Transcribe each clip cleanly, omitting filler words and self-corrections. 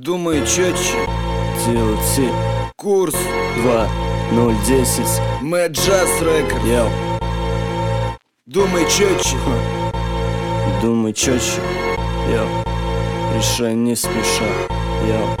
думай четче. TLT Курс 2010. Mad Jazz Record. Йоу. Думай четче. Думай четче. Йоу. Решай не спеша. Йоу.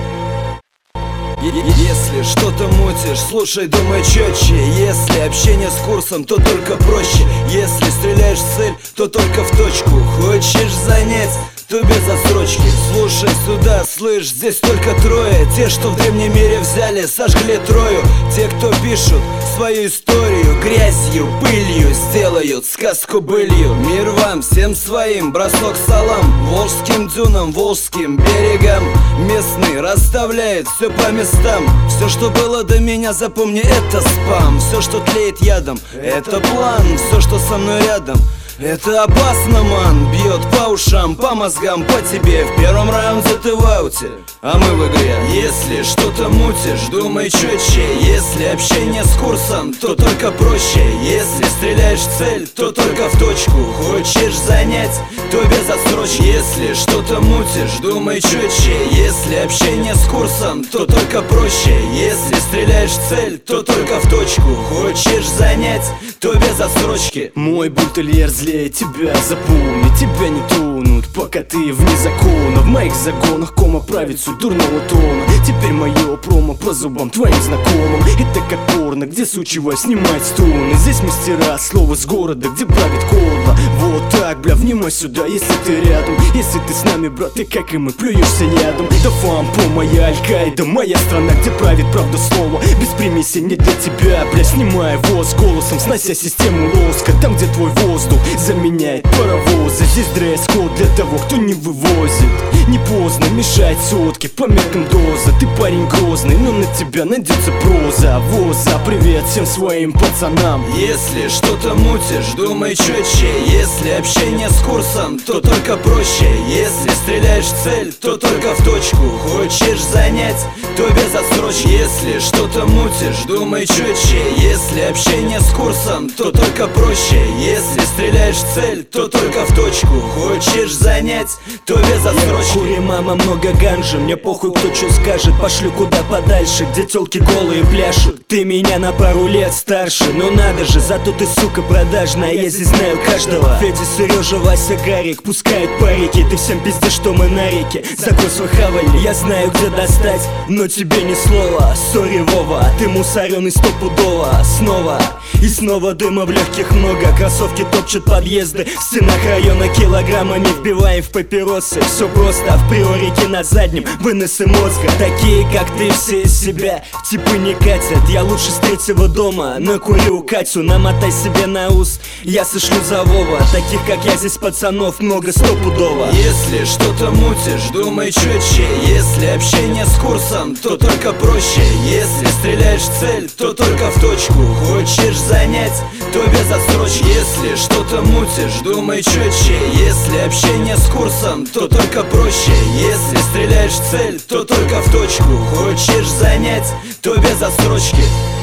Если что-то мутишь, слушай, думай четче. Если общение с курсом, то только проще. Если стреляешь в цель, то только в точку. Хочешь занять, то без отсрочки. Слушай сюда, слышь, здесь только трое. Те, что в древнем мире взяли, сожгли Трою. Те, кто пишут свою историю грязью, пылью, сделают сказку былью. Мир вам, всем своим, бросок салам. Волжским дюнам, волжским берегам. Местный расставляет все по местам. Все, что было до меня, запомни, это спам. Все, что тлеет ядом, это план. Все, что со мной рядом, это опасно, ман. Бьет по ушам, по мозгам, по тебе. В первом раунде ты в ауте, а мы в игре. Если что-то мутишь, думай четче. Если общение с курсом, то только проще. Если стреляешь в цель, то только в точку. Хочешь занять, то без отсрочки. Если что-то мутишь, думай четче. Если общение с курсом, то только проще. Если стреляешь в цель, то только в точку. Хочешь занять, то без отсрочки. Мой бутыльер злее тебя, запомни, тебя не тронут, пока ты вне закона. В моих загонах кома правит суть дурного тона. Теперь мое промо по зубам твоим знакомым. Это как порно, где сучево снимать струны. Здесь мастера слова с города, где правит кодло. Вот так, бля, внимай сюда, если ты рядом. Если ты с нами, брат, ты как и мы, плюешься ядом. Да фампо, моя Аль-Каида, моя страна, где правит правда слово. Без примеси не для тебя, бля, снимай воз голосом, снося систему лоска. Там, где твой воздух заменяет паровозы. Здесь дресс-код для того, кто не вывозит. Не поздно, мешать сотки по меркам доза. Ты парень грозный, но на тебя найдется проза. Воза, привет всем своим пацанам. Если что-то мутишь, думай четче. Если общение с курсом, то только проще. Если стреляешь в цель, то только в точку. Хочешь занять, то без отсрочки. Если что-то мутишь, думай четче. Если общение с курсом, то только проще. Если стреляешь в цель, то только в точку. Хочешь занять, то без отсрочки. Кури, мама, много ганжи, мне похуй, кто что скажет. Пошлю куда подальше, где тёлки голые пляшут. Ты меня на пару лет старше, но надо же, зато ты, сука, продажная. Я здесь знаю каждого. Федя, Сережа, Вася, Гарик пускают парики. Ты всем пиздишь, что мы на реке. Закрой свой хавали, я знаю, где достать, но тебе ни слова. Сори, Вова, ты мусорёный стопудово. Снова и снова дыма в легких много. Кроссовки топчут подъезды, в стенах района килограммами вбиваем в папиросы. Все просто, в приорике на заднем выносы мозга. Такие, как ты, все из себя типы не катят. Я лучше с третьего дома накурю Катю. Намотай себе на ус, я сошлю за Вова. Таких, как я, здесь пацанов много стопудово. Если что-то мутишь, думай четче. Если общение с курсом, то только проще. Если стреляешь в цель, то только в точку. Хочешь занять, то без отсрочки. Если что-то мутишь, думай четче. Если общение с курсом, то только проще. Если стреляешь в цель, то только в точку. Хочешь занять, то без отсрочки.